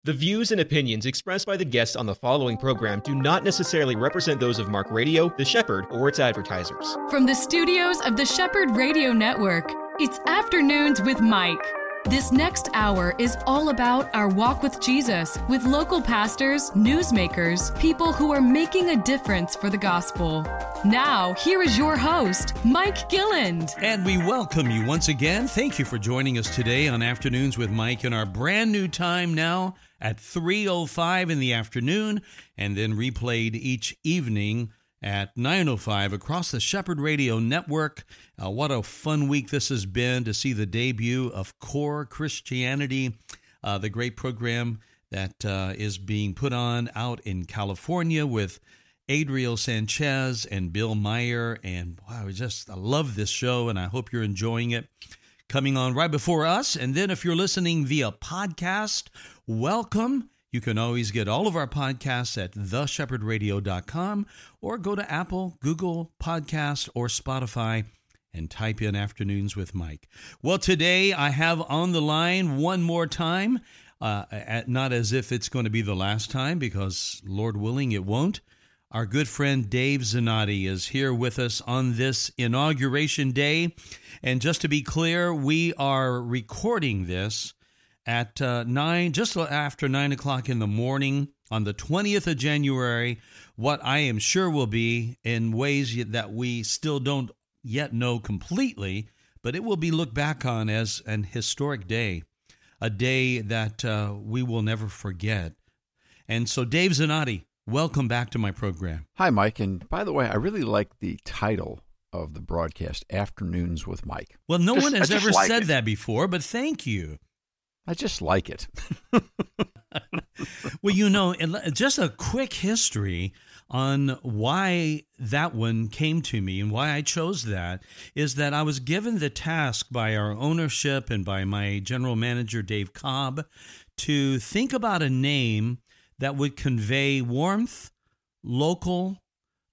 The views and opinions expressed by the guests on the following program do not necessarily represent those of Mark Radio, The Shepherd, or its advertisers. From the studios of the Shepherd Radio Network, it's Afternoons with Mike. This next hour is all about our walk with Jesus, with local pastors, newsmakers, people who are making a difference for the gospel. Now, here is your host, Mike Gilland. And we welcome you once again. Thank you for joining us today on Afternoons with Mike in our brand new time now at 3:05 in the afternoon, and then replayed each evening at 9:05 across the Shepherd Radio Network. What a fun week this has been to see the debut of Core Christianity, the great program that is being put on out in California with Adriel Sanchez and Bill Meyer. And wow, I love this show, and I hope you're enjoying it. Coming on right before us. And then if you're listening via podcast, welcome. You can always get all of our podcasts at theshepherdradio.com or go to Apple, Google Podcast, or Spotify and type in Afternoons with Mike. Well, today I have on the line one more time, not as if it's going to be the last time, because Lord willing, it won't. Our good friend Dave Zanotti is here with us on this inauguration day. And just to be clear, we are recording this at just after 9 o'clock in the morning on the 20th of January, what I am sure will be in ways that we still don't yet know completely, but it will be looked back on as an historic day, a day that we will never forget. And so Dave Zanotti, welcome back to my program. Hi, Mike. And by the way, I really like the title of the broadcast, Afternoons with Mike. Well, no one has ever said that before, but thank you. I just like it. Well, just a quick history on why that one came to me and why I chose that is that I was given the task by our ownership and by my general manager, Dave Cobb, to think about a name that would convey warmth, local,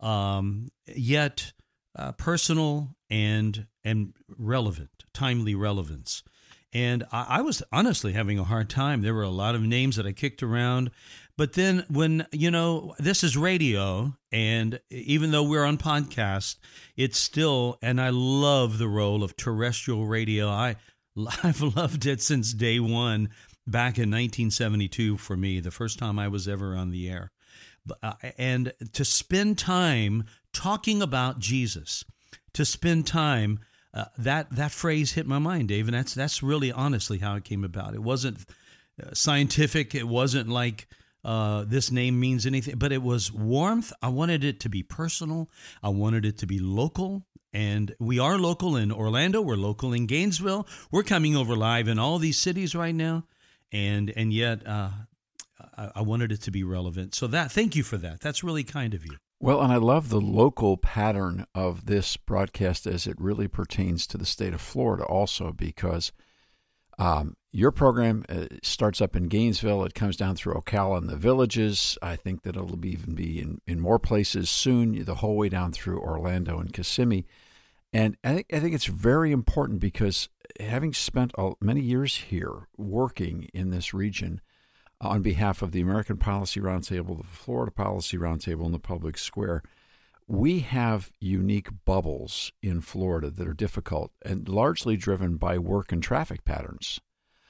yet personal and relevant, timely relevance. And I was honestly having a hard time. There were a lot of names that I kicked around. But then when, this is radio, and even though we're on podcast, it's still, and I love the role of terrestrial radio. I've loved it since day one, back in 1972 for me, the first time I was ever on the air. And to spend time talking about Jesus, to spend time, that phrase hit my mind, Dave, and that's really honestly how it came about. It wasn't scientific. It wasn't like this name means anything, but it was warmth. I wanted it to be personal. I wanted it to be local, and we are local in Orlando. We're local in Gainesville. We're coming over live in all these cities right now, and yet I wanted it to be relevant. So thank you for that. That's really kind of you. Well, and I love the local pattern of this broadcast as it really pertains to the state of Florida also, because your program starts up in Gainesville. It comes down through Ocala and the Villages. I think that it'll even be in more places soon, the whole way down through Orlando and Kissimmee. And I think it's very important because having spent many years here working in this region, on behalf of the American Policy Roundtable, the Florida Policy Roundtable, and the Public Square, we have unique bubbles in Florida that are difficult and largely driven by work and traffic patterns.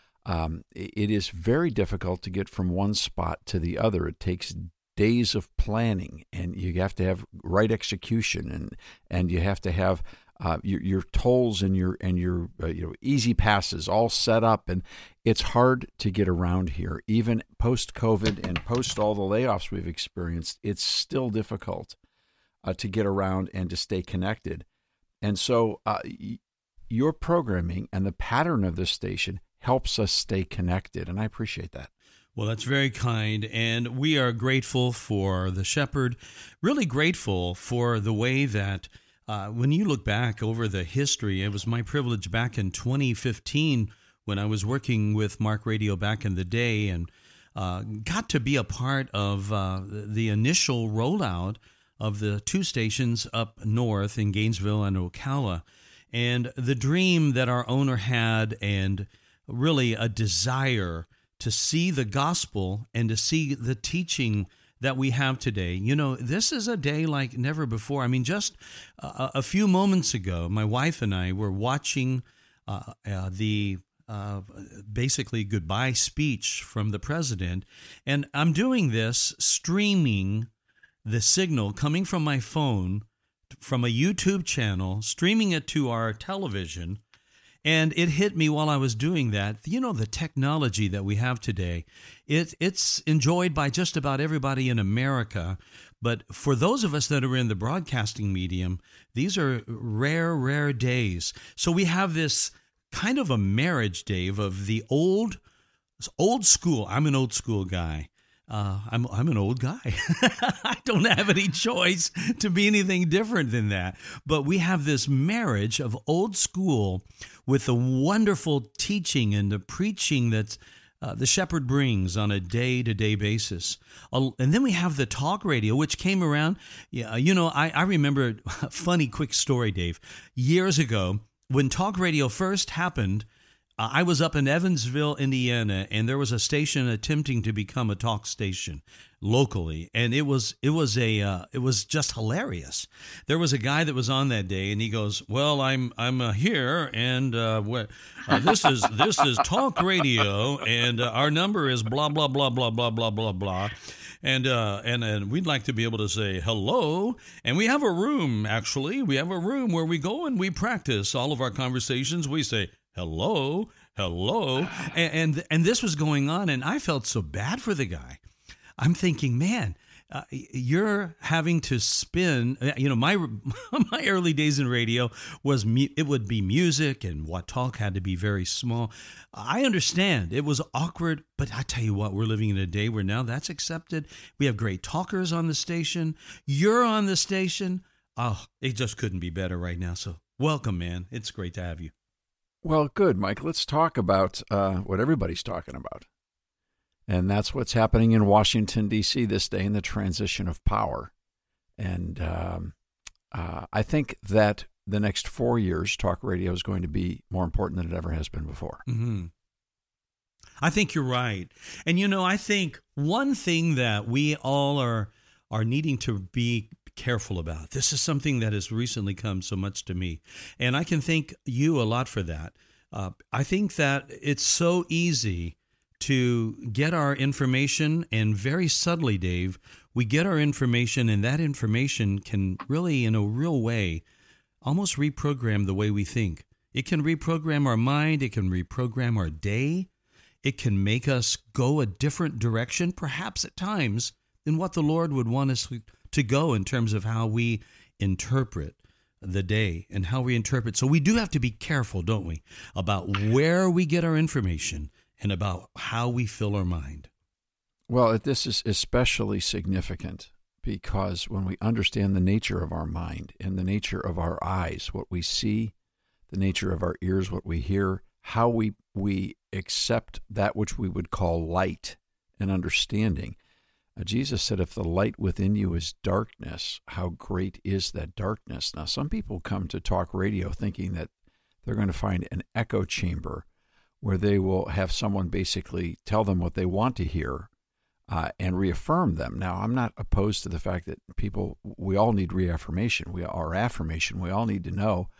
It is very difficult to get from one spot to the other. It takes days of planning, and you have to have right execution, and you have to have your tolls and your easy passes all set up, and it's hard to get around here. Even post-COVID and post all the layoffs we've experienced, it's still difficult to get around and to stay connected. And so your programming and the pattern of this station helps us stay connected, and I appreciate that. Well, that's very kind, and we are grateful for the Shepherd, really grateful for the way that when you look back over the history, it was my privilege back in 2015 when I was working with Mark Radio back in the day and got to be a part of the initial rollout of the two stations up north in Gainesville and Ocala. And the dream that our owner had, and really a desire to see the gospel and to see the teaching that we have today. You know, this is a day like never before. I mean, just a few moments ago, my wife and I were watching the basically goodbye speech from the president, and I'm doing this streaming the signal coming from my phone from a YouTube channel, streaming it to our television. And it hit me while I was doing that. You know, the technology that we have today, it's enjoyed by just about everybody in America. But for those of us that are in the broadcasting medium, these are rare days. So we have this kind of a marriage, Dave, of the old school. I'm an old school guy. I'm an old guy. I don't have any choice to be anything different than that. But we have this marriage of old school with the wonderful teaching and the preaching that the shepherd brings on a day-to-day basis. And then we have the talk radio, which came around. Yeah, you know, I remember a funny quick story, Dave. Years ago, when talk radio first happened, I was up in Evansville, Indiana, and there was a station attempting to become a talk station locally, and it was just hilarious. There was a guy that was on that day, and he goes, "Well, I'm here, and this is talk radio, and our number is blah blah blah blah blah blah blah blah." And we'd like to be able to say hello. And we have a room, actually. We have a room where we go and we practice all of our conversations. We say, hello. And this was going on, and I felt so bad for the guy. I'm thinking, man, you're having to spin, you know, my early days in radio was, it would be music, and what talk had to be very small. I understand it was awkward, but I tell you what, we're living in a day where now that's accepted. We have great talkers on the station. You're on the station. Oh, it just couldn't be better right now. So welcome, man. It's great to have you. Well, good, Mike. Let's talk about what everybody's talking about. And that's what's happening in Washington, D.C. this day in the transition of power. And I think that the next 4 years, talk radio is going to be more important than it ever has been before. Mm-hmm. I think you're right. And, you know, I think one thing that we all are needing to be careful about, this is something that has recently come so much to me, and I can thank you a lot for that. I think that it's so easy to get our information, and very subtly, Dave, we get our information, and that information can really, in a real way, almost reprogram the way we think. It can reprogram our mind. It can reprogram our day. It can make us go a different direction, perhaps at times, than what the Lord would want us to go in terms of how we interpret the day and how we interpret. So we do have to be careful, don't we, about where we get our information and about how we fill our mind. Well, this is especially significant because when we understand the nature of our mind and the nature of our eyes, what we see, the nature of our ears, what we hear, how we accept that which we would call light and understanding. Jesus said, if the light within you is darkness, how great is that darkness? Now, some people come to talk radio thinking that they're going to find an echo chamber where they will have someone basically tell them what they want to hear and reaffirm them. Now, I'm not opposed to the fact that we all need reaffirmation. We all need to know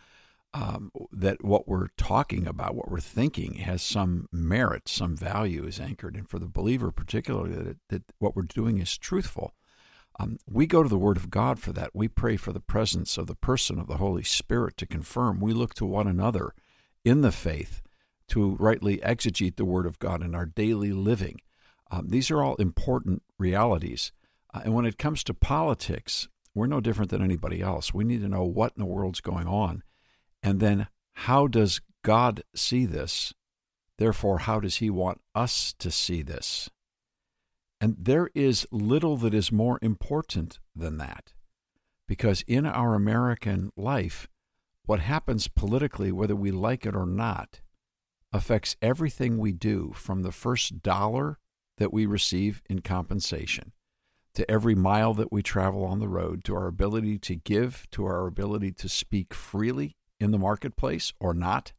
that what we're talking about, what we're thinking, has some merit, some value, is anchored. And for the believer particularly, that what we're doing is truthful. We go to the Word of God for that. We pray for the presence of the person of the Holy Spirit to confirm. We look to one another in the faith to rightly exegete the Word of God in our daily living. These are all important realities. And when it comes to politics, we're no different than anybody else. We need to know what in the world's going on. And then how does God see this? Therefore, how does he want us to see this? And there is little that is more important than that. Because in our American life, what happens politically, whether we like it or not, affects everything we do, from the first dollar that we receive in compensation, to every mile that we travel on the road, to our ability to give, to our ability to speak freely in the marketplace or not,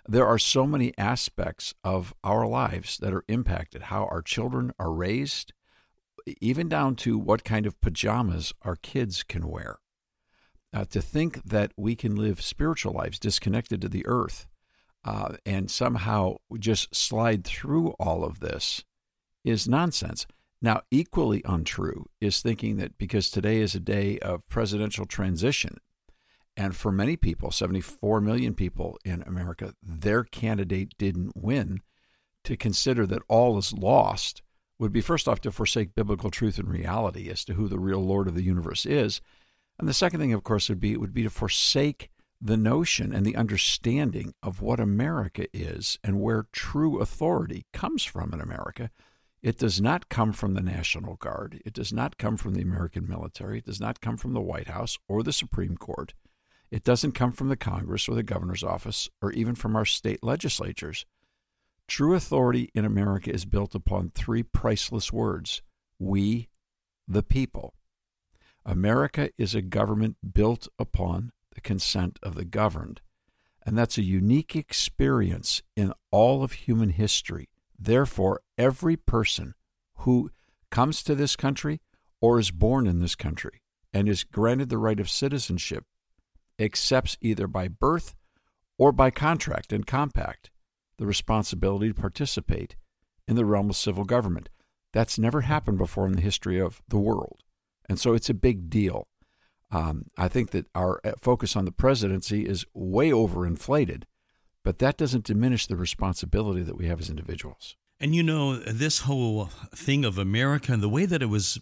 There are so many aspects of our lives that are impacted, how our children are raised, even down to what kind of pajamas our kids can wear. To think that we can live spiritual lives disconnected to the earth and somehow just slide through all of this is nonsense. Now, equally untrue is thinking that because today is a day of presidential transition, and for many people, 74 million people in America, their candidate didn't win, to consider that all is lost would be, first off, to forsake biblical truth and reality as to who the real Lord of the universe is. And the second thing, of course, would be to forsake the notion and the understanding of what America is and where true authority comes from in America. It does not come from the National Guard. It does not come from the American military. It does not come from the White House or the Supreme Court. It doesn't come from the Congress or the governor's office or even from our state legislatures. True authority in America is built upon three priceless words: we, the people. America is a government built upon the consent of the governed, and that's a unique experience in all of human history. Therefore, every person who comes to this country or is born in this country and is granted the right of citizenship accepts either by birth or by contract and compact the responsibility to participate in the realm of civil government. That's never happened before in the history of the world. And so it's a big deal. I think that our focus on the presidency is way overinflated, but that doesn't diminish the responsibility that we have as individuals. And you know, this whole thing of America and the way that it was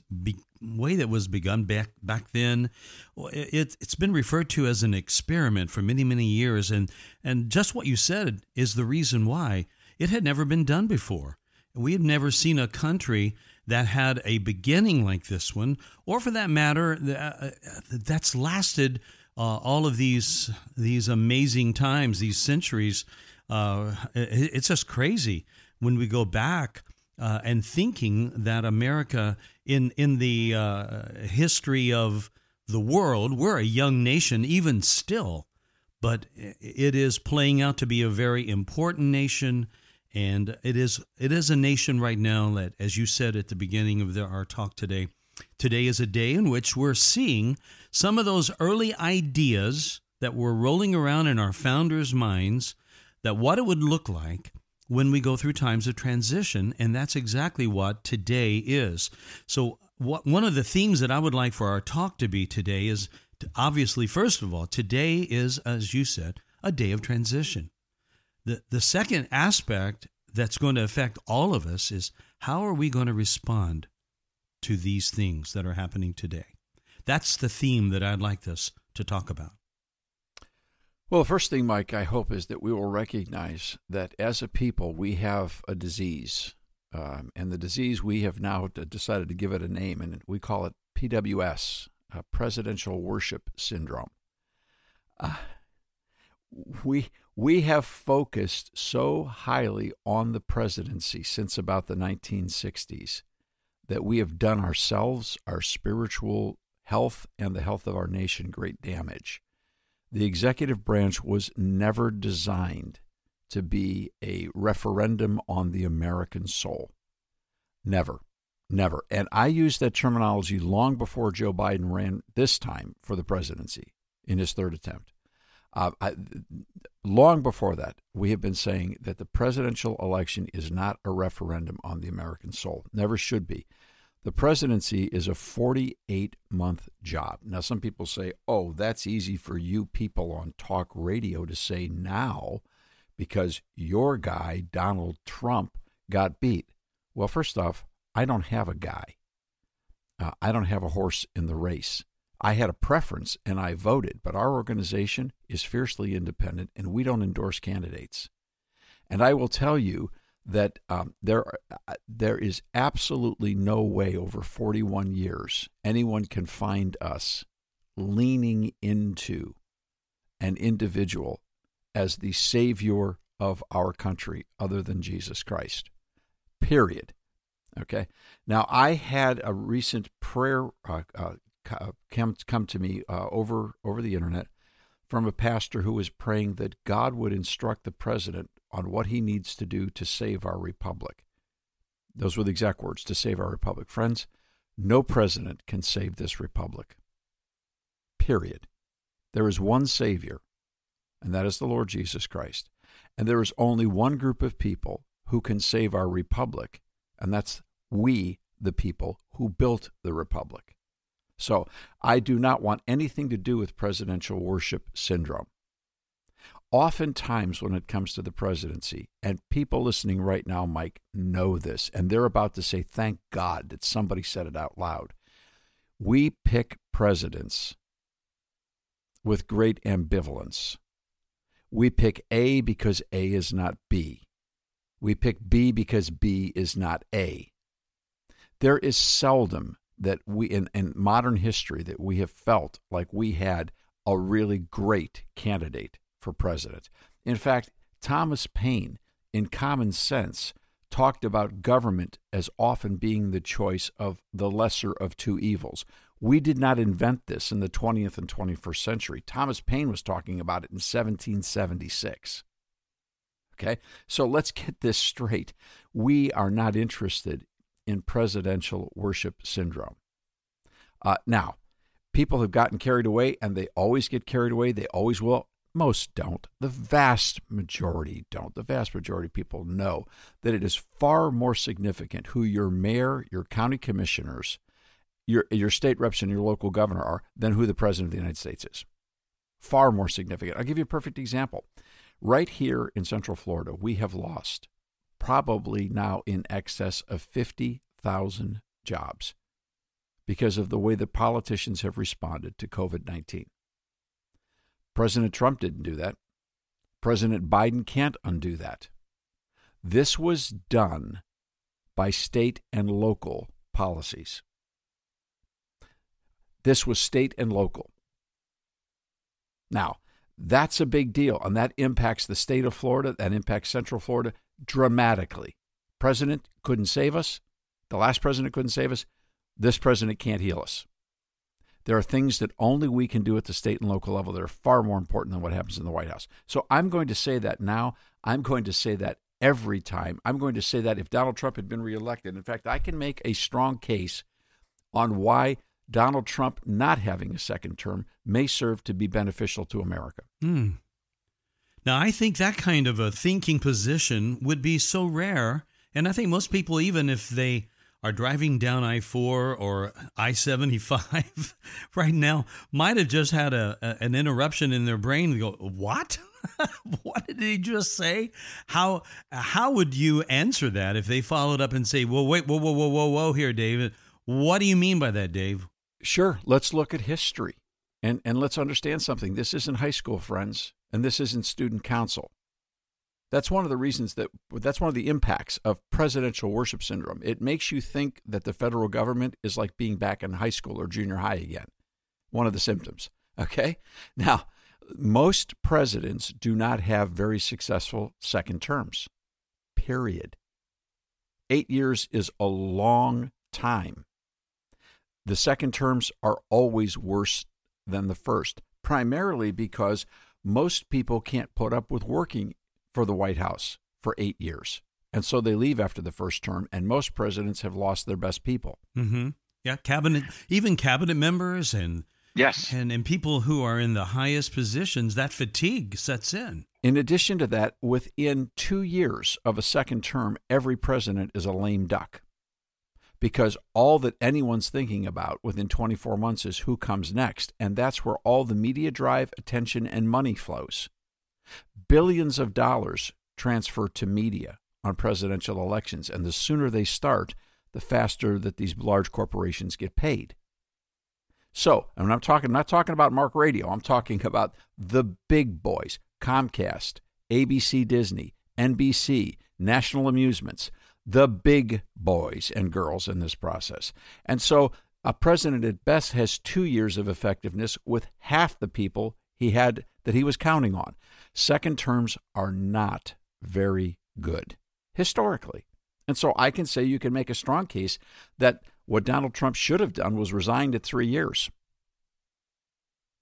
begun back then, it's been referred to as an experiment for many, many years. And just what you said is the reason why. It had never been done before. We had never seen a country that had a beginning like this one, or for that matter, that's lasted all of these amazing times, these centuries. It's just crazy when we go back and thinking that America, in the history of the world, we're a young nation even still, but it is playing out to be a very important nation. And it is a nation right now that, as you said at the beginning of our talk today is a day in which we're seeing some of those early ideas that were rolling around in our founders' minds, that what it would look like when we go through times of transition, and that's exactly what today is. So one of the themes that I would like for our talk to be today is, obviously, first of all, today is, as you said, a day of transition. The second aspect that's going to affect all of us is, how are we going to respond to these things that are happening today? That's the theme that I'd like us to talk about. Well, the first thing, Mike, I hope is that we will recognize that as a people, we have a disease. And the disease, we have now decided to give it a name, and we call it PWS, Presidential Worship Syndrome. We have focused so highly on the presidency since about the 1960s that we have done ourselves, our spiritual health, and the health of our nation great damage. The executive branch was never designed to be a referendum on the American soul. Never. And I used that terminology long before Joe Biden ran this time for the presidency in his third attempt. Long before that, we have been saying that the presidential election is not a referendum on the American soul. Never should be. The presidency is a 48-month job. Now, some people say, oh, that's easy for you people on talk radio to say now because your guy, Donald Trump, got beat. Well, first off, I don't have a guy. I don't have a horse in the race. I had a preference and I voted, but our organization is fiercely independent and we don't endorse candidates. And I will tell you that there is absolutely no way over 41 years anyone can find us leaning into an individual as the savior of our country other than Jesus Christ, period. Okay? Now, I had a recent prayer come to me over the internet from a pastor who is praying that God would instruct the president on what he needs to do to save our republic. Those were the exact words, to save our republic. Friends, no president can save this republic. Period. There is one Savior, and that is the Lord Jesus Christ. And there is only one group of people who can save our republic, and that's we, the people who built the republic. So I do not want anything to do with presidential worship syndrome. Oftentimes when it comes to the presidency, and people listening right now, Mike, know this, and they're about to say, thank God that somebody said it out loud. We pick presidents with great ambivalence. We pick A because A is not B. We pick B because B is not A. There is seldom that we, in modern history, that we have felt like we had a really great candidate for president. In fact, Thomas Paine, in Common Sense, talked about government as often being the choice of the lesser of two evils. We did not invent this in the 20th and 21st century. Thomas Paine was talking about it in 1776. Okay, so let's get this straight. We are not interested in presidential worship syndrome. Now, people have gotten carried away, and they always get carried away. They always will. Most don't. The vast majority don't. The vast majority of people know that it is far more significant who your mayor, your county commissioners, your state reps, and your local governor are than who the president of the United States is. Far more significant. I'll give you a perfect example. Right here in Central Florida, we have lost probably now in excess of 50,000 jobs because of the way that politicians have responded to COVID-19. President Trump didn't do that. President Biden can't undo that. This was done by state and local policies. This was state and local. Now, that's a big deal, and that impacts the state of Florida, that impacts Central Florida dramatically. President couldn't save us. The last president couldn't save us. This president can't heal us. There are things that only we can do at the state and local level that are far more important than what happens in the White House. So I'm going to say that now. I'm going to say that every time. I'm going to say that if Donald Trump had been reelected. In fact, I can make a strong case on why Donald Trump not having a second term may serve to be beneficial to America. Now, I think that kind of a thinking position would be so rare. And I think most people, even if they are driving down I-4 or I-75 right now, might have just had an interruption in their brain and go, what? What did he just say? How would you answer that if they followed up and say, well, wait, whoa here, David. What do you mean by that, Dave? Sure. Let's look at history and let's understand something. This isn't high school, friends, and this isn't student council. That's one of the reasons that's one of the impacts of presidential worship syndrome. It makes you think that the federal government is like being back in high school or junior high again. One of the symptoms. Okay? Now, most presidents do not have very successful second terms. Period. 8 years is a long time. The second terms are always worse than the first, primarily because most people can't put up with working for the White House for 8 years. And so they leave after the first term, and most presidents have lost their best people. Mm-hmm. Yeah, even cabinet members and yes, and people who are in the highest positions, that fatigue sets in. In addition to that, within 2 years of a second term, every president is a lame duck. Because all that anyone's thinking about within 24 months is who comes next, and that's where all the media drive, attention, and money flows. Billions of dollars transfer to media on presidential elections, and the sooner they start, the faster that these large corporations get paid. So, I'm not talking about Mark Radio. I'm talking about the big boys: Comcast, ABC, Disney, NBC, National Amusements, the big boys and girls in this process. And so, a president at best has 2 years of effectiveness with half the people that he was counting on. Second terms are not very good historically. And so I can say you can make a strong case that what Donald Trump should have done was resigned at 3 years.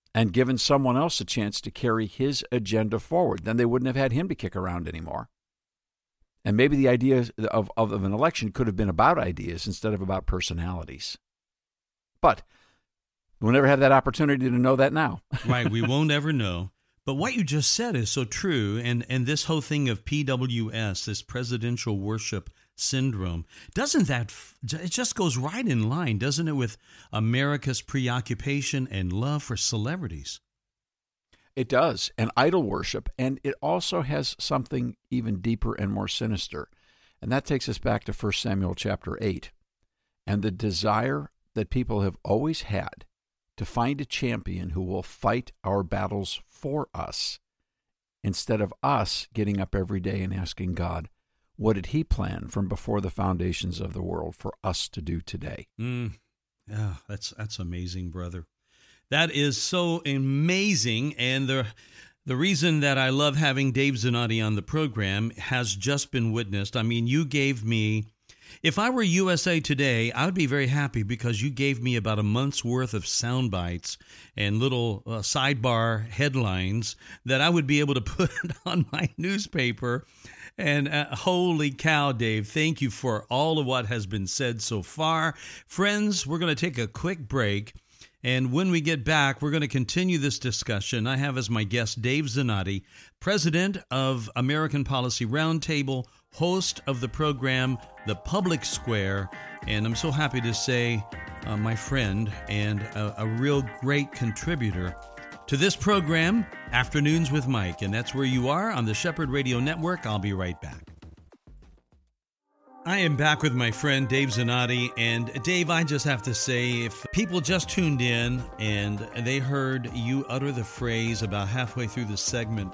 and given someone else a chance to carry his agenda forward. Then they wouldn't have had him to kick around anymore. And maybe the idea of an election could have been about ideas instead of about personalities. But we'll never have that opportunity to know that now. Right, we won't ever know. But what you just said is so true, and this whole thing of PWS, this presidential worship syndrome, doesn't that, it just goes right in line, doesn't it, with America's preoccupation and love for celebrities? It does, and idol worship, and it also has something even deeper and more sinister. And that takes us back to 1 Samuel chapter 8, and the desire that people have always had to find a champion who will fight our battles for us, instead of us getting up every day and asking God, what did he plan from before the foundations of the world for us to do today? Yeah, that's amazing, brother. That is so amazing, and the reason that I love having Dave Zanotti on the program has just been witnessed. I mean, you gave me, if I were USA Today, I would be very happy because you gave me about a month's worth of sound bites and little sidebar headlines that I would be able to put on my newspaper. And holy cow, Dave, thank you for all of what has been said so far. Friends, we're going to take a quick break. And when we get back, we're going to continue this discussion. I have as my guest Dave Zanotti, president of American Policy Roundtable, host of the program The Public Square, and I'm so happy to say my friend and a real great contributor to this program, Afternoons with Mike. And that's where you are on the Shepherd Radio Network. I'll be right back. I am back with my friend Dave Zanotti, and Dave, I just have to say, if people just tuned in and they heard you utter the phrase about halfway through the segment,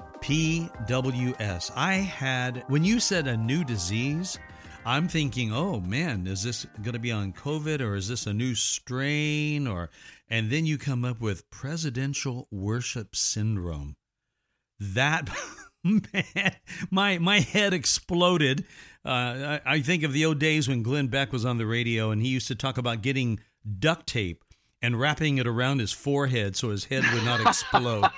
PWS, when you said a new disease, I'm thinking, oh man, is this going to be on COVID, or is this a new strain, and then you come up with presidential worship syndrome. That, man, my head exploded. I think of the old days when Glenn Beck was on the radio, and he used to talk about getting duct tape and wrapping it around his forehead so his head would not explode.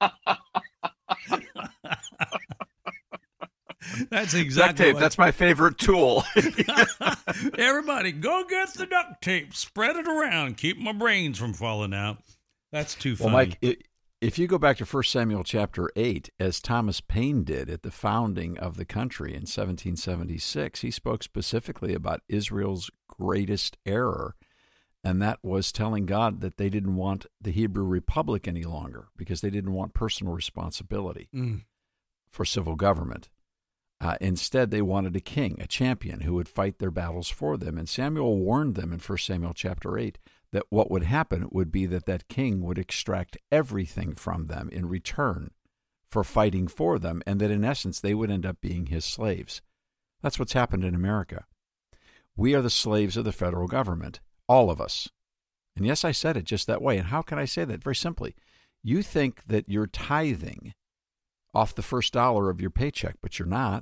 That's exactly duct tape. That's my favorite tool. Everybody, go get the duct tape. Spread it around. Keep my brains from falling out. That's too funny. Well, Mike, if you go back to 1 Samuel chapter 8, as Thomas Paine did at the founding of the country in 1776, he spoke specifically about Israel's greatest error, and that was telling God that they didn't want the Hebrew Republic any longer because they didn't want personal responsibility for civil government. Instead, they wanted a king, a champion who would fight their battles for them. And Samuel warned them in 1 Samuel chapter 8 that what would happen would be that king would extract everything from them in return for fighting for them, and that in essence they would end up being his slaves. That's what's happened in America. We are the slaves of the federal government, all of us. And yes, I said it just that way. And how can I say that? Very simply. You think that you're tithing off the first dollar of your paycheck, but you're not.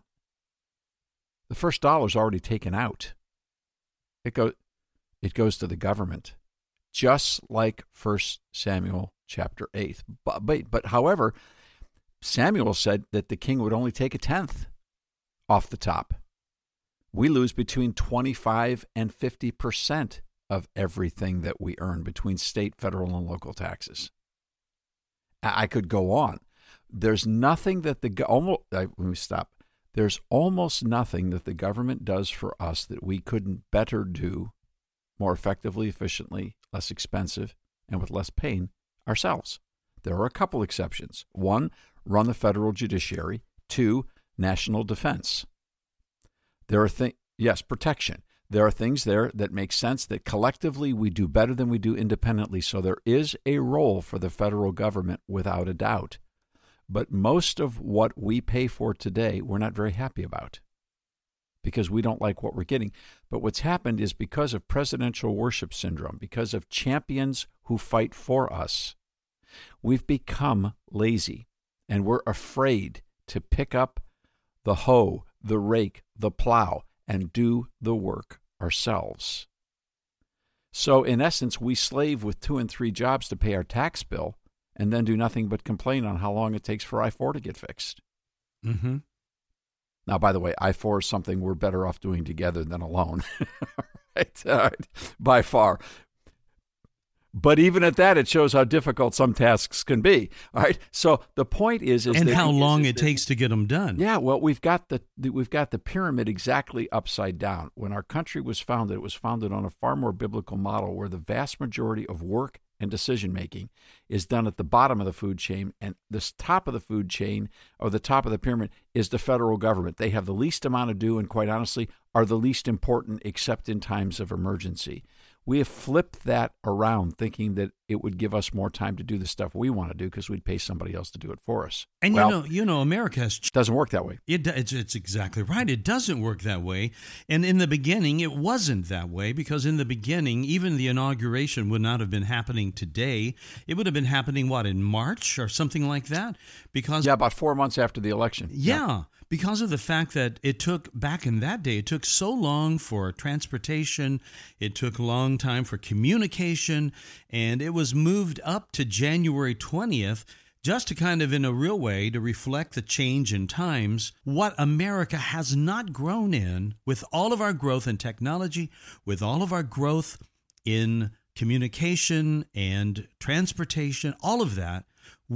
The first dollar is already taken out. It goes to the government, just like 1 Samuel chapter 8. But however, Samuel said that the king would only take a tenth off the top. We lose between 25 and 50% of everything that we earn between state, federal, and local taxes. I could go on. There's nothing that let me stop. There's almost nothing that the government does for us that we couldn't better do more effectively, efficiently, less expensive, and with less pain ourselves. There are a couple exceptions. 1, run the federal judiciary. 2, national defense. There are protection. There are things there that make sense that collectively we do better than we do independently. So there is a role for the federal government without a doubt. But most of what we pay for today, we're not very happy about because we don't like what we're getting. But what's happened is because of presidential worship syndrome, because of champions who fight for us, we've become lazy, and we're afraid to pick up the hoe, the rake, the plow, and do the work ourselves. So in essence, we slave with 2 and 3 jobs to pay our tax bill, and then do nothing but complain on how long it takes for I-4 to get fixed. Mm-hmm. Now, by the way, I-4 is something we're better off doing together than alone, right? By far. But even at that, it shows how difficult some tasks can be. All right. So the point is and how long it takes to get them done. Yeah. Well, we've got the pyramid exactly upside down. When our country was founded, it was founded on a far more biblical model where the vast majority of work and decision making is done at the bottom of the food chain, and the top of the food chain, or the top of the pyramid, is the federal government. They have the least amount to do, and quite honestly, are the least important except in times of emergency. We have flipped that around, thinking that it would give us more time to do the stuff we want to do because we'd pay somebody else to do it for us. And you know, America has doesn't work that way. It's exactly right. It doesn't work that way. And in the beginning, it wasn't that way, because in the beginning, even the inauguration would not have been happening today. It would have been happening, in March or something like that? Because about 4 months after the election. Yeah. Because of the fact that back in that day, it took so long for transportation, it took a long time for communication, and it was moved up to January 20th just to kind of, in a real way, to reflect the change in times. What America has not grown in, with all of our growth in technology, with all of our growth in communication and transportation, all of that,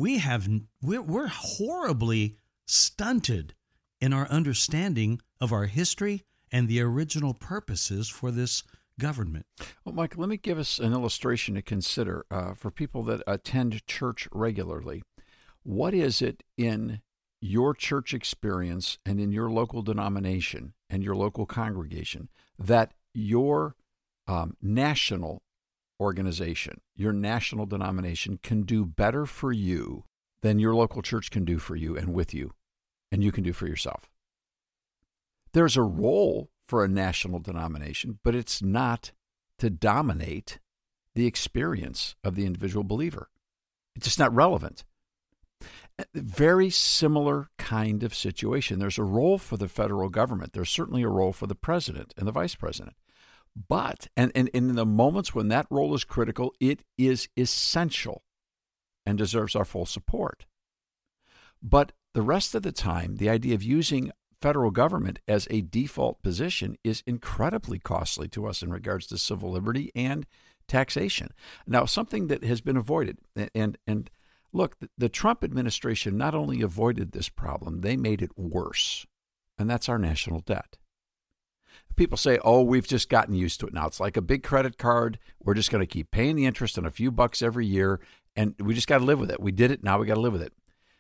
we're horribly stunted in our understanding of our history and the original purposes for this government. Well, Mike, let me give us an illustration to consider for people that attend church regularly. What is it in your church experience and in your local denomination and your local congregation that your national organization, your national denomination can do better for you than your local church can do for you and with you, and you can do for yourself? There's a role for a national denomination, but it's not to dominate the experience of the individual believer. It's just not relevant. Very similar kind of situation. There's a role for the federal government. There's certainly a role for the president and the vice president. But, and in the moments when that role is critical, it is essential and deserves our full support. But the rest of the time, the idea of using federal government as a default position is incredibly costly to us in regards to civil liberty and taxation. Now, something that has been avoided, and look, the Trump administration not only avoided this problem, they made it worse, and that's our national debt. People say, we've just gotten used to it now. It's like a big credit card. We're just going to keep paying the interest on a few bucks every year, and we just got to live with it. We did it. Now we got to live with it.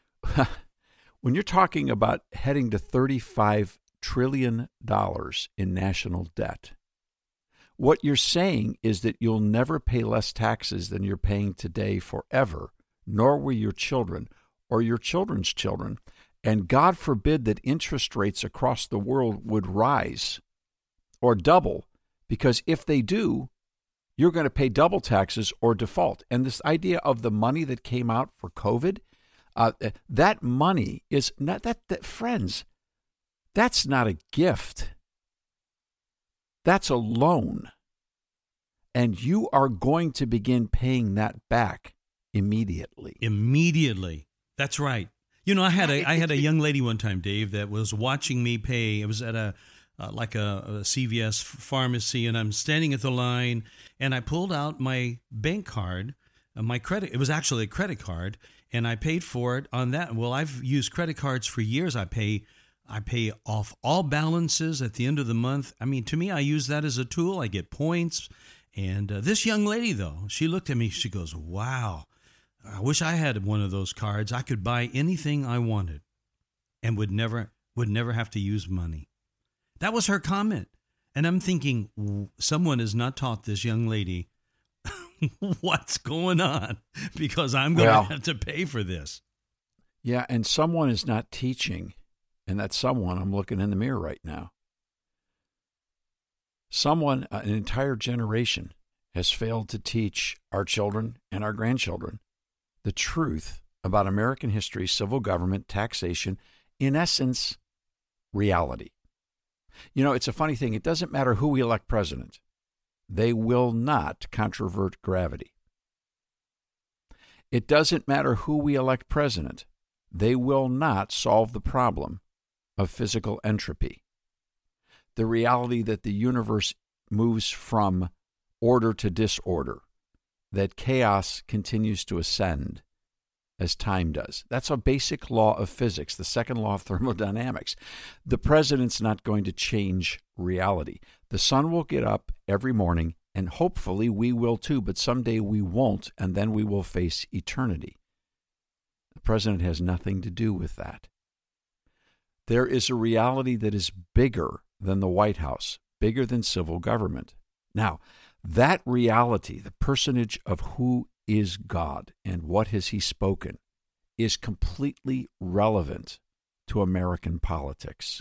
When you're talking about heading to $35 trillion in national debt, what you're saying is that you'll never pay less taxes than you're paying today forever, nor will your children or your children's children. And God forbid that interest rates across the world would rise or double, because if they do, you're going to pay double taxes or default. And this idea of the money that came out for COVID, that money is not that friends, that's not a gift. That's a loan. And you are going to begin paying that back immediately. Immediately. That's right. You know, I had a young lady one time, Dave, that was watching me pay. It was at a CVS pharmacy, and I'm standing at the line, and I pulled out my bank card, my credit. It was actually a credit card, and I paid for it on that. Well, I've used credit cards for years. I pay off all balances at the end of the month. I mean, to me, I use that as a tool. I get points. And this young lady, though, she looked at me. She goes, "Wow, I wish I had one of those cards. I could buy anything I wanted, and would never have to use money." That was her comment. And I'm thinking, someone has not taught this young lady what's going on, because I'm going to have to pay for this. Yeah, and someone is not teaching, and that someone, I'm looking in the mirror right now. Someone, an entire generation, has failed to teach our children and our grandchildren the truth about American history, civil government, taxation, in essence, reality. You know, it's a funny thing. It doesn't matter who we elect president. They will not controvert gravity. It doesn't matter who we elect president. They will not solve the problem of physical entropy. The reality that the universe moves from order to disorder, that chaos continues to ascend as time does. That's a basic law of physics, the second law of thermodynamics. The president's not going to change reality. The sun will get up every morning, and hopefully we will too, but someday we won't, and then we will face eternity. The president has nothing to do with that. There is a reality that is bigger than the White House, bigger than civil government. Now, that reality, the personage of who is God and what has he spoken, is completely relevant to American politics.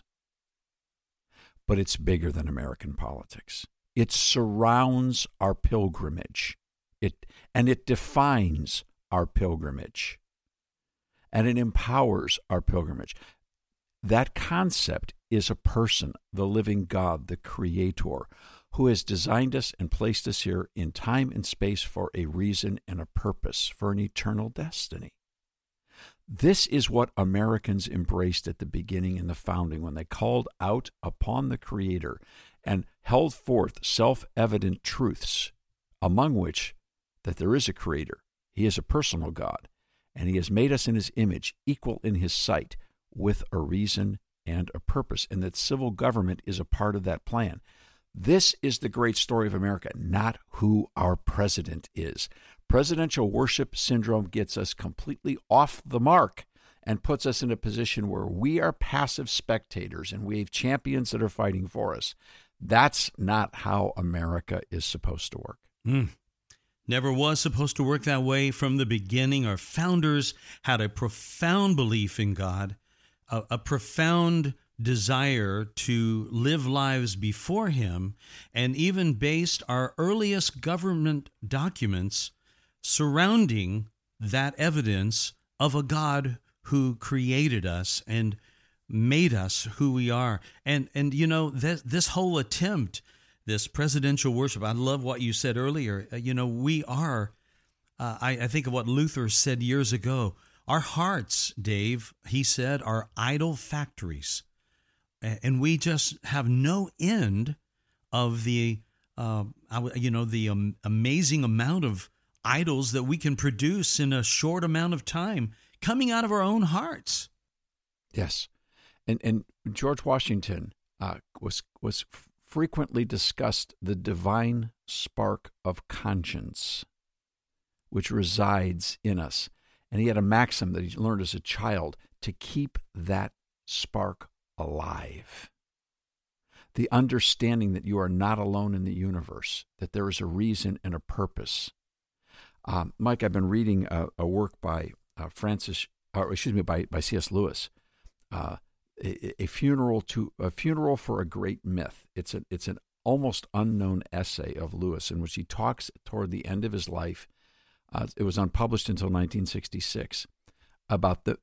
But it's bigger than American politics. It surrounds our pilgrimage. And it defines our pilgrimage. And it empowers our pilgrimage. That concept is a person, the living God, the Creator, who has designed us and placed us here in time and space for a reason and a purpose, for an eternal destiny. This is what Americans embraced at the beginning in the founding when they called out upon the Creator and held forth self-evident truths, among which that there is a Creator, He is a personal God, and He has made us in His image, equal in His sight, with a reason and a purpose, and that civil government is a part of that plan. This is the great story of America, not who our president is. Presidential worship syndrome gets us completely off the mark and puts us in a position where we are passive spectators and we have champions that are fighting for us. That's not how America is supposed to work. Never was supposed to work that way from the beginning. Our founders had a profound belief in God, a profound desire to live lives before Him, and even based our earliest government documents surrounding that evidence of a God who created us and made us who we are. And you know, this whole attempt, this presidential worship, I love what you said earlier. We are, I think of what Luther said years ago, our hearts, Dave, he said, are idol factories. And we just have no end of the amazing amount of idols that we can produce in a short amount of time coming out of our own hearts. Yes. And George Washington was frequently discussed the divine spark of conscience, which resides in us. And he had a maxim that he learned as a child to keep that spark alive. The understanding that you are not alone in the universe, that there is a reason and a purpose. Mike, I've been reading a work by by C.S. Lewis, a funeral for a great myth. It's an almost unknown essay of Lewis in which he talks toward the end of his life. It was unpublished until 1966 about the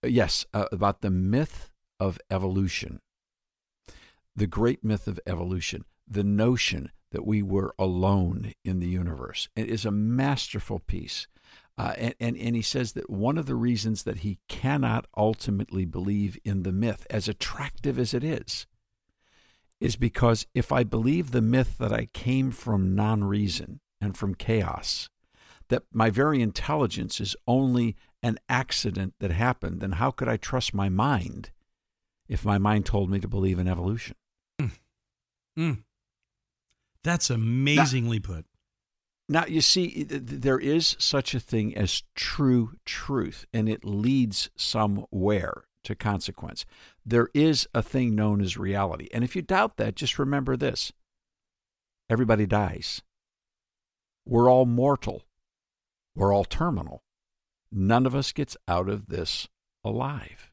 myth of evolution, the great myth of evolution, the notion that we were alone in the universe. It is a masterful piece. And he says that one of the reasons that he cannot ultimately believe in the myth, as attractive as it is because if I believe the myth that I came from non-reason and from chaos, that my very intelligence is only an accident that happened, then how could I trust my mind if my mind told me to believe in evolution? That's amazingly put. Now, you see, there is such a thing as true truth, and it leads somewhere to consequence. There is a thing known as reality. And if you doubt that, just remember this. Everybody dies. We're all mortal. We're all terminal. None of us gets out of this alive.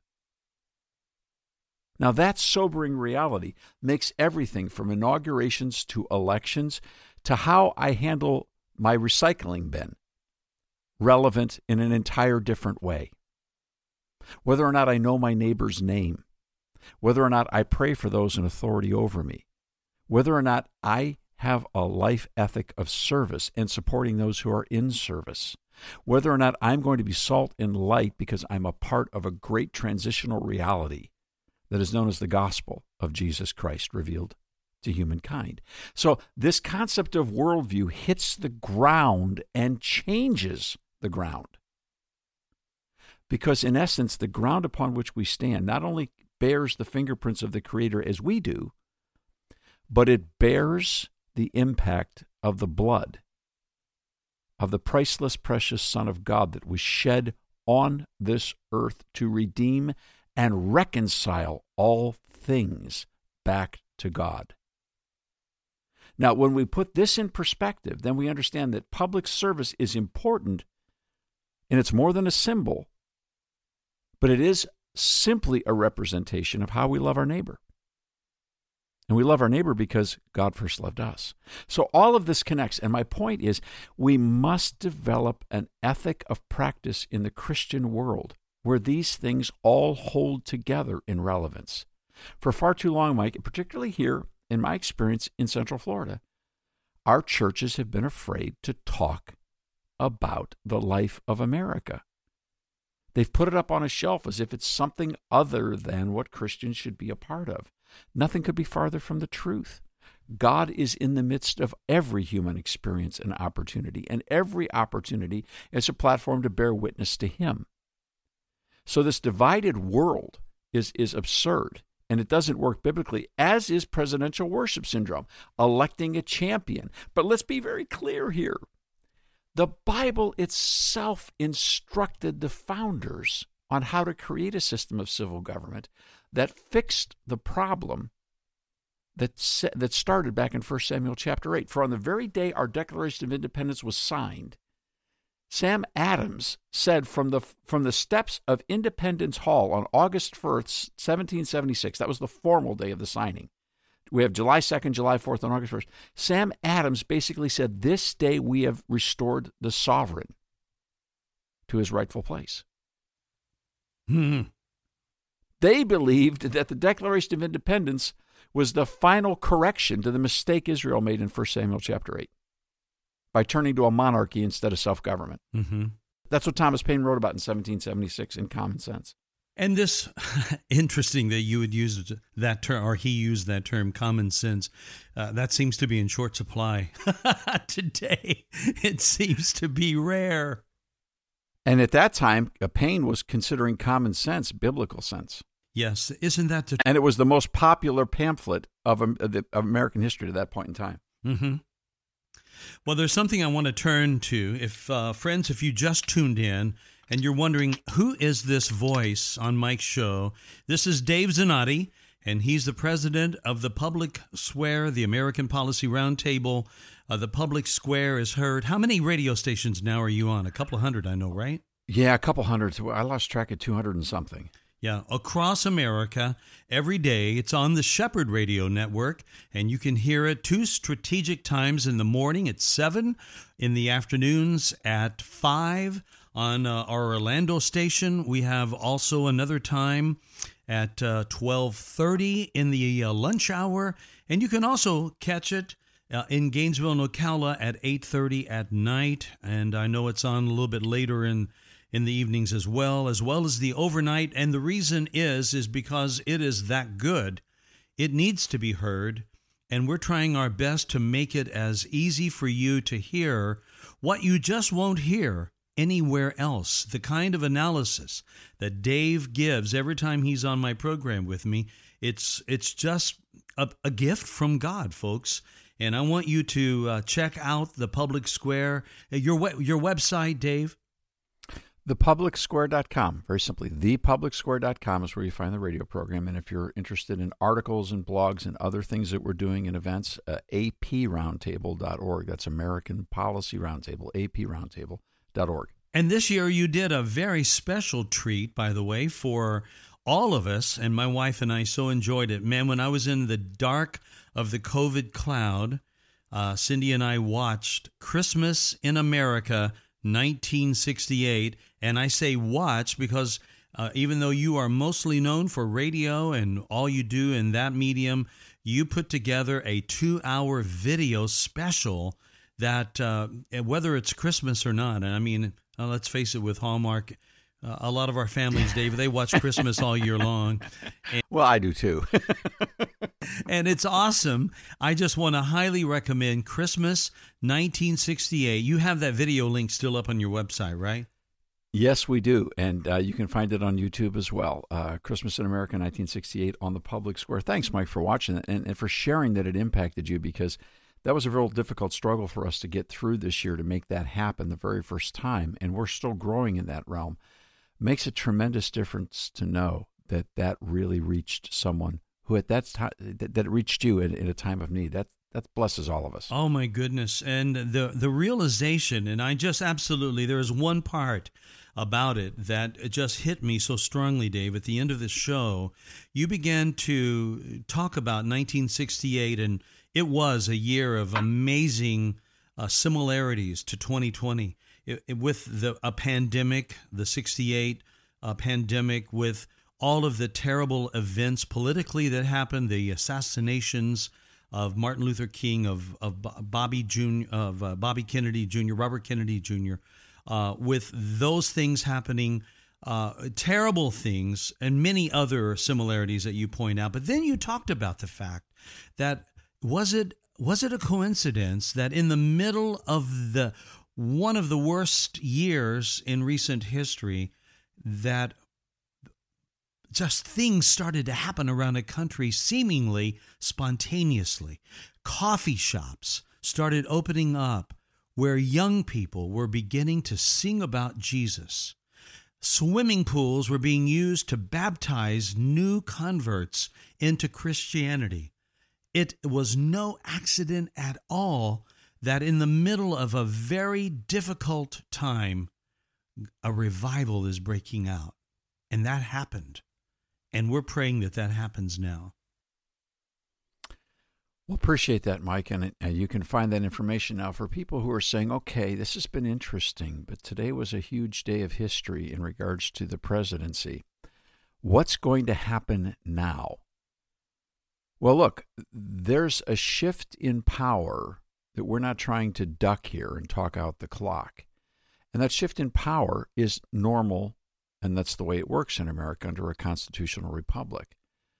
Now, that sobering reality makes everything from inaugurations to elections to how I handle my recycling bin relevant in an entire different way. Whether or not I know my neighbor's name, whether or not I pray for those in authority over me, whether or not I have a life ethic of service and supporting those who are in service, whether or not I'm going to be salt and light because I'm a part of a great transitional reality that is known as the gospel of Jesus Christ revealed to humankind. So this concept of worldview hits the ground and changes the ground. Because in essence, the ground upon which we stand not only bears the fingerprints of the Creator as we do, but it bears the impact of the blood of the priceless, precious Son of God that was shed on this earth to redeem and reconcile all things back to God. Now, when we put this in perspective, then we understand that public service is important, and it's more than a symbol, but it is simply a representation of how we love our neighbor. And we love our neighbor because God first loved us. So all of this connects, and my point is we must develop an ethic of practice in the Christian world where these things all hold together in relevance. For far too long, Mike, particularly here in my experience in Central Florida, our churches have been afraid to talk about the life of America. They've put it up on a shelf as if it's something other than what Christians should be a part of. Nothing could be farther from the truth. God is in the midst of every human experience and opportunity, and every opportunity is a platform to bear witness to Him. So this divided world is absurd, and it doesn't work biblically, as is presidential worship syndrome, electing a champion. But let's be very clear here. The Bible itself instructed the founders on how to create a system of civil government that fixed the problem that started back in 1 Samuel chapter 8. For on the very day our Declaration of Independence was signed, Sam Adams said from the steps of Independence Hall on August 1st, 1776, that was the formal day of the signing. We have July 2nd, July 4th, and August 1st. Sam Adams basically said, this day we have restored the sovereign to his rightful place. They believed that the Declaration of Independence was the final correction to the mistake Israel made in 1 Samuel chapter 8 by turning to a monarchy instead of self-government. Mm-hmm. That's what Thomas Paine wrote about in 1776 in Common Sense. And this, interesting that you would use that term, or he used that term, common sense. That seems to be in short supply today. It seems to be rare. And at that time, Paine was considering common sense biblical sense. Yes, isn't that and it was the most popular pamphlet of American history to that point in time. Mm-hmm. Well, there's something I want to turn to. If friends, if you just tuned in and you're wondering, who is this voice on Mike's show? This is Dave Zanotti, and he's the president of the Public Square, the American Policy Roundtable. The Public Square is heard. How many radio stations now are you on? A couple of hundred, I know, right? Yeah, a couple hundred. I lost track of 200 and something. Yeah, across America, every day. It's on the Shepherd Radio Network, and you can hear it 2 strategic times in the morning at 7, in the afternoons at 5. On our Orlando station, we have also another time at 12:30 in the lunch hour, and you can also catch it in Gainesville and Ocala at 8:30 at night, and I know it's on a little bit later in the evenings as well as the overnight. And the reason is because it is that good. It needs to be heard, and we're trying our best to make it as easy for you to hear what you just won't hear anywhere else. The kind of analysis that Dave gives every time he's on my program with me, it's just a gift from God, folks. And I want you to check out the Public Square. Your website, Dave? ThePublicSquare.com. Very simply, ThePublicSquare.com is where you find the radio program. And if you're interested in articles and blogs and other things that we're doing in events, APRoundtable.org. That's American Policy Roundtable, APRoundtable.org. And this year you did a very special treat, by the way, for all of us, and my wife and I so enjoyed it. Man, when I was in the dark of the COVID cloud, Cindy and I watched Christmas in America 1968, and I say watch because even though you are mostly known for radio and all you do in that medium, you put together a 2-hour video special that whether it's Christmas or not, and I mean, let's face it, with Hallmark, a lot of our families, Dave, they watch Christmas all year long. Well, I do too. And it's awesome. I just want to highly recommend Christmas 1968. You have that video link still up on your website, right? Yes, we do. And you can find it on YouTube as well. Christmas in America 1968 on the Public Square. Thanks, Mike, for watching it and for sharing that it impacted you, because that was a real difficult struggle for us to get through this year to make that happen the very first time. And we're still growing in that realm. Makes a tremendous difference to know that that really reached someone who at that time, that reached you in a time of need. That blesses all of us. Oh, my goodness. And the realization, and I just absolutely, there is one part about it that just hit me so strongly, Dave. At the end of this show, you began to talk about 1968, and it was a year of amazing similarities to 2020. With a pandemic, the 68 pandemic, with all of the terrible events politically that happened, the assassinations of Martin Luther King, of Bobby Kennedy Jr., Robert Kennedy Jr., with those things happening, terrible things, and many other similarities that you point out. But then you talked about the fact that was it a coincidence that in the middle of one of the worst years in recent history, that just things started to happen around the country seemingly spontaneously. Coffee shops started opening up where young people were beginning to sing about Jesus. Swimming pools were being used to baptize new converts into Christianity. It was no accident at all that in the middle of a very difficult time, a revival is breaking out. And that happened. And we're praying that happens now. Well, appreciate that, Mike. And you can find that information now for people who are saying, okay, this has been interesting, but today was a huge day of history in regards to the presidency. What's going to happen now? Well, look, there's a shift in power that we're not trying to duck here and talk out the clock. And that shift in power is normal, and that's the way it works in America under a constitutional republic.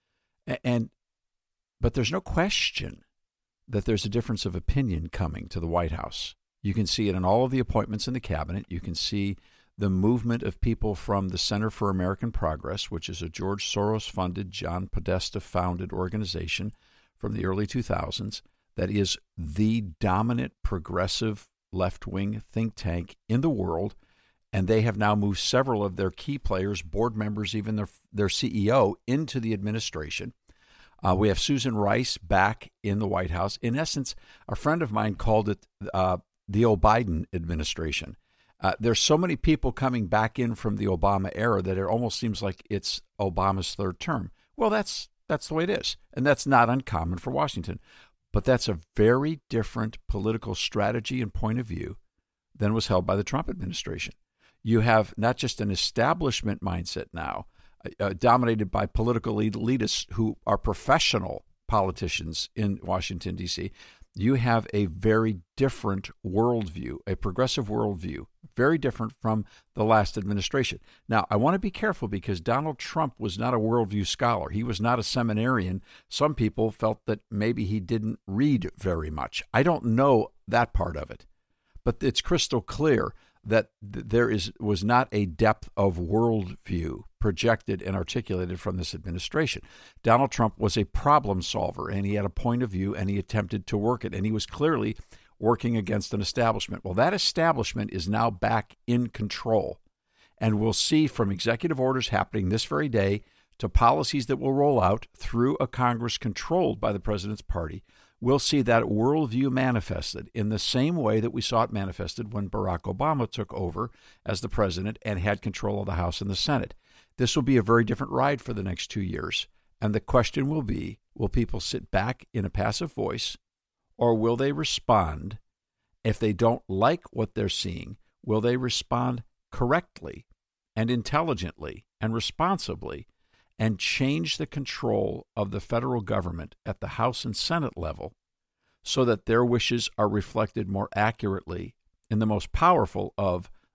But there's no question that there's a difference of opinion coming to the White House. You can see it in all of the appointments in the cabinet. You can see the movement of people from the Center for American Progress, which is a George Soros-funded, John Podesta-founded organization from the early 2000s that is the dominant progressive left-wing think tank in the world. And they have now moved several of their key players, board members, even their CEO, into the administration. We have Susan Rice back in the White House. In essence, a friend of mine called it the O'Biden administration. There's so many people coming back in from the Obama era that it almost seems like it's Obama's third term. Well, that's the way it is, and that's not uncommon for Washington. But that's a very different political strategy and point of view than was held by the Trump administration. You have not just an establishment mindset now, dominated by political elitists who are professional politicians in Washington, D.C. You have a very different worldview, a progressive worldview, very different from the last administration. Now, I want to be careful because Donald Trump was not a worldview scholar. He was not a seminarian. Some people felt that maybe he didn't read very much. I don't know that part of it, but it's crystal clear that there was not a depth of worldview projected and articulated from this administration. Donald Trump was a problem solver, and he had a point of view, and he attempted to work it, and he was clearly working against an establishment. Well, that establishment is now back in control, and we'll see from executive orders happening this very day to policies that will roll out through a Congress controlled by the president's party. We'll see that worldview manifested in the same way that we saw it manifested when Barack Obama took over as the president and had control of the House and the Senate. This will be a very different ride for the next 2 years. And the question will be, will people sit back in a passive voice, or will they respond? If they don't like what they're seeing, will they respond correctly and intelligently and responsibly and change the control of the federal government at the House and Senate level so that their wishes are reflected more accurately in the most powerful of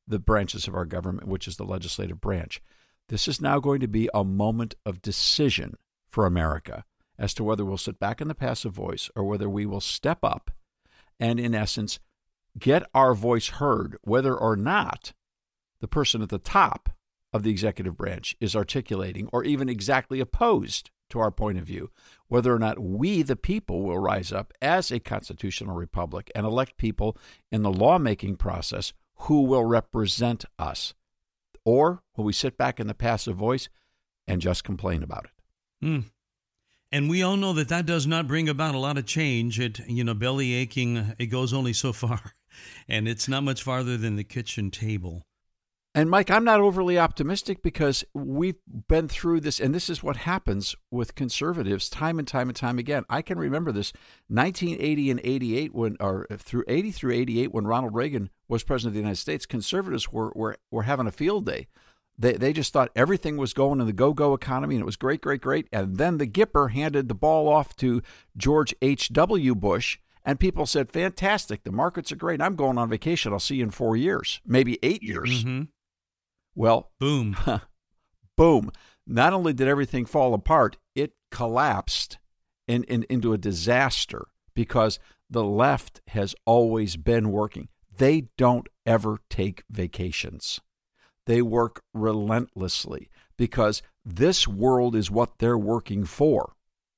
the branches of our government, which is the legislative branch. This is now going to be a moment of decision for America as to whether we'll sit back in the passive voice or whether we will step up and, in essence, get our voice heard, whether or not the person at the top of the executive branch is articulating or even exactly opposed to our point of view, whether or not we, the people, will rise up as a constitutional republic and elect people in the lawmaking process who will represent us. Or will we sit back in the passive voice and just complain about it? And we all know that does not bring about a lot of change. Belly aching, it goes only so far. And it's not much farther than the kitchen table. And Mike, I'm not overly optimistic because we've been through this, and this is what happens with conservatives time and time and time again. I can remember this 1980 and 88 through 88 when Ronald Reagan was president of the United States. Conservatives were having a field day. They just thought everything was going in the go-go economy, and it was great, great, great. And then the Gipper handed the ball off to George H.W. Bush, and people said, fantastic, the markets are great. I'm going on vacation. I'll see you in 4 years, maybe 8 years. Mm-hmm. Well, boom. Boom. Not only did everything fall apart, it collapsed into a disaster because the left has always been working. They don't ever take vacations. They work relentlessly because this world is what they're working for.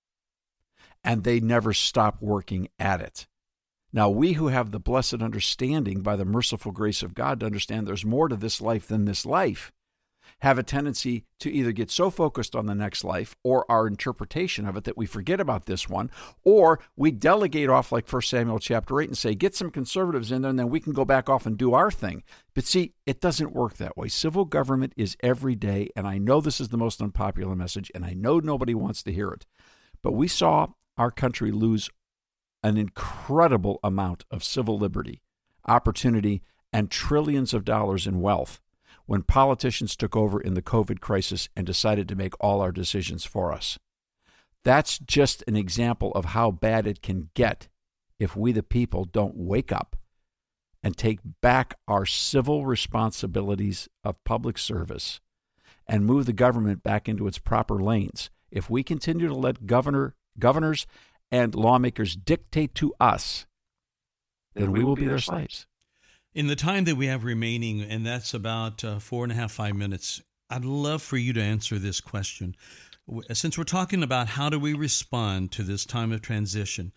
And they never stop working at it. Now, we who have the blessed understanding by the merciful grace of God to understand there's more to this life than this life, have a tendency to either get so focused on the next life or our interpretation of it that we forget about this one, or we delegate off like 1 Samuel chapter 8 and say, get some conservatives in there and then we can go back off and do our thing. But see, it doesn't work that way. Civil government is every day, and I know this is the most unpopular message, and I know nobody wants to hear it, but we saw our country lose an incredible amount of civil liberty, opportunity, and trillions of dollars in wealth when politicians took over in the COVID crisis and decided to make all our decisions for us. That's just an example of how bad it can get if we, the people, don't wake up and take back our civil responsibilities of public service and move the government back into its proper lanes. If we continue to let governors and lawmakers dictate to us, then we will be their slaves. In the time that we have remaining, and that's about 5 minutes, I'd love for you to answer this question. Since we're talking about how do we respond to this time of transition,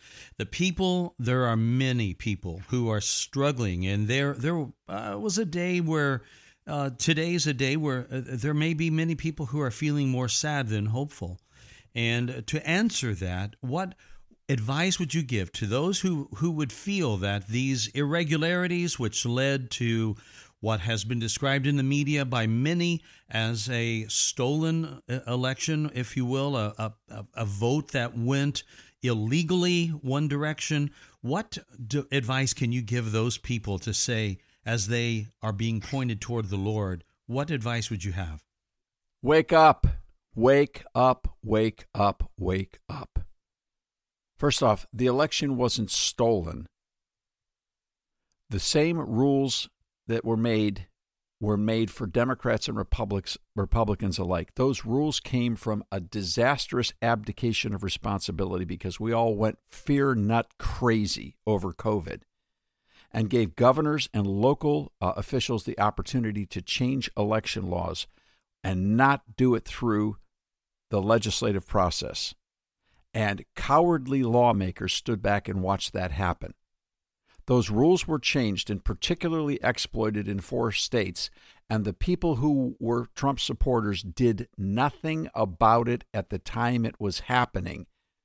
there are many people who are struggling, and there was a day where, today's a day where there may be many people who are feeling more sad than hopeful. And to answer that, what advice would you give to those who would feel that these irregularities, which led to what has been described in the media by many as a stolen election, if you will, a vote that went illegally one direction, what advice can you give those people to say as they are being pointed toward the Lord? What advice would you have? Wake up, wake up, wake up, wake up. First off, the election wasn't stolen. The same rules that were made for Democrats and Republicans alike. Those rules came from a disastrous abdication of responsibility because we all went fear nut crazy over COVID and gave governors and local officials the opportunity to change election laws and not do it through the legislative process. And cowardly lawmakers stood back and watched that happen. Those rules were changed and particularly exploited in 4 states, and the people who were Trump supporters did nothing about it at the time it was happening,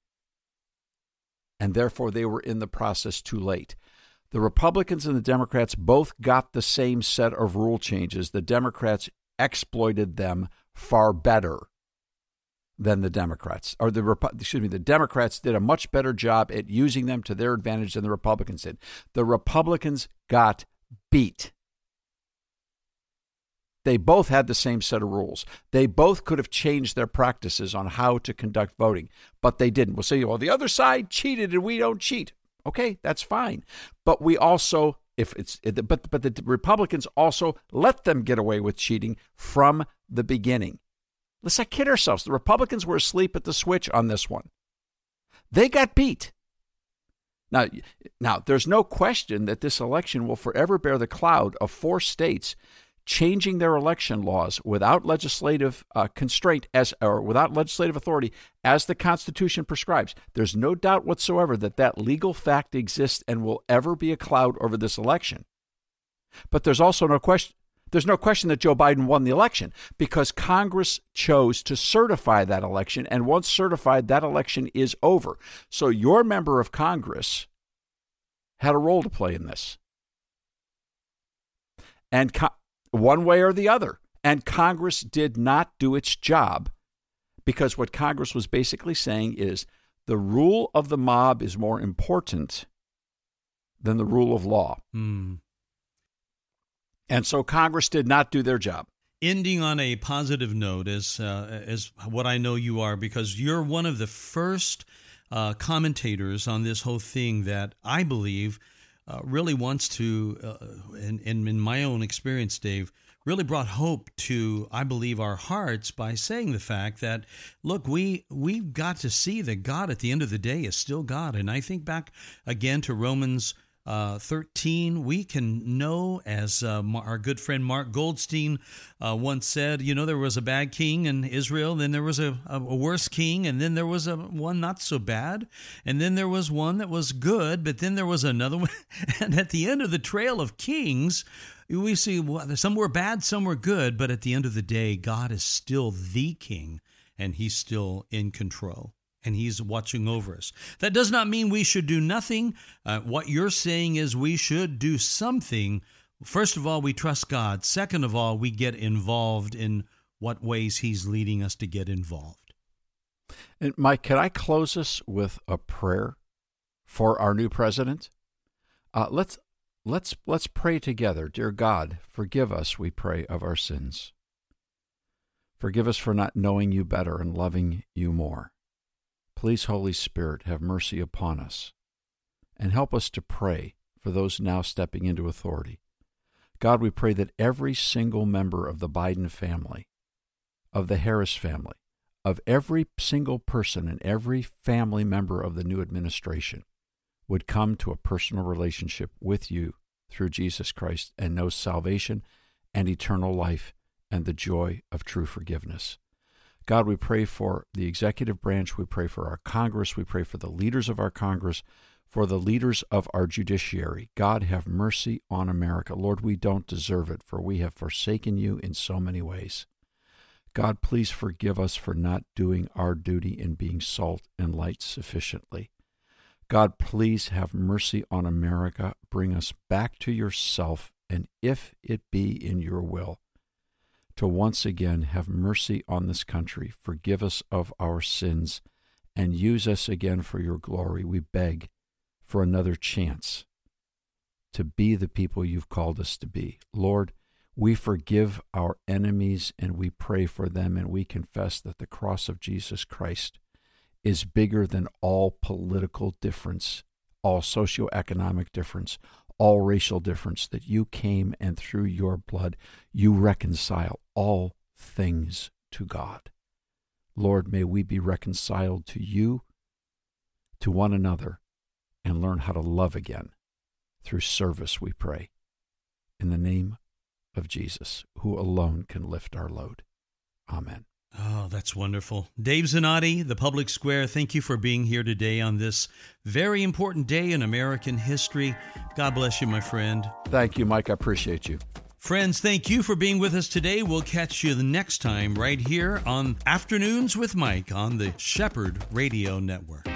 and therefore they were in the process too late. The Republicans and the Democrats both got the same set of rule changes. The Democrats exploited them far better than the Democrats. The Democrats did a much better job at using them to their advantage than the Republicans did. The Republicans got beat. They both had the same set of rules. They both could have changed their practices on how to conduct voting, but they didn't. We'll say, well, the other side cheated and we don't cheat. Okay, that's fine. But we also But the Republicans also let them get away with cheating from the beginning. Let's not kid ourselves. The Republicans were asleep at the switch on this one. They got beat. Now, there's no question that this election will forever bear the cloud of 4 states changing their election laws without legislative constraint or without legislative authority as the Constitution prescribes. There's no doubt whatsoever that legal fact exists and will ever be a cloud over this election. But there's also no question. There's no question that Joe Biden won the election because Congress chose to certify that election, and once certified, that election is over. So your member of Congress had a role to play in this. And one way or the other. And Congress did not do its job because what Congress was basically saying is the rule of the mob is more important than the rule of law. And so Congress did not do their job. Ending on a positive note is what I know you are, because you're one of the first commentators on this whole thing that I believe really wants to, in my own experience, Dave, really brought hope to, I believe, our hearts by saying the fact that, look, we've got to see that God at the end of the day is still God. And I think back again to Romans 13, we can know, as our good friend Mark Goldstein once said, there was a bad king in Israel, then there was a worse king, and then there was one not so bad, and then there was one that was good, but then there was another one. And at the end of the trail of kings, we see some were bad, some were good, but at the end of the day, God is still the king, and he's still in control. And he's watching over us. That does not mean we should do nothing. What you're saying is we should do something. First of all, we trust God. Second of all, we get involved in what ways he's leading us to get involved. And Mike, can I close us with a prayer for our new president? Let's pray together. Dear God, forgive us, we pray, of our sins. Forgive us for not knowing you better and loving you more. Please, Holy Spirit, have mercy upon us and help us to pray for those now stepping into authority. God, we pray that every single member of the Biden family, of the Harris family, of every single person and every family member of the new administration would come to a personal relationship with you through Jesus Christ and know salvation and eternal life and the joy of true forgiveness. God, we pray for the executive branch. We pray for our Congress. We pray for the leaders of our Congress, for the leaders of our judiciary. God, have mercy on America. Lord, we don't deserve it, for we have forsaken you in so many ways. God, please forgive us for not doing our duty in being salt and light sufficiently. God, please have mercy on America. Bring us back to yourself, and if it be in your will, to once again have mercy on this country, forgive us of our sins, and use us again for your glory. We beg for another chance to be the people you've called us to be. Lord, we forgive our enemies, and we pray for them, and we confess that the cross of Jesus Christ is bigger than all political difference, all socioeconomic difference, all racial difference, that you came and through your blood you reconcile all things to God. Lord, may we be reconciled to you, to one another, and learn how to love again through service, we pray. In the name of Jesus, who alone can lift our load. Amen. Oh, that's wonderful. Dave Zanotti, The Public Square, thank you for being here today on this very important day in American history. God bless you, my friend. Thank you, Mike. I appreciate you. Friends, thank you for being with us today. We'll catch you the next time right here on Afternoons with Mike on the Shepherd Radio Network.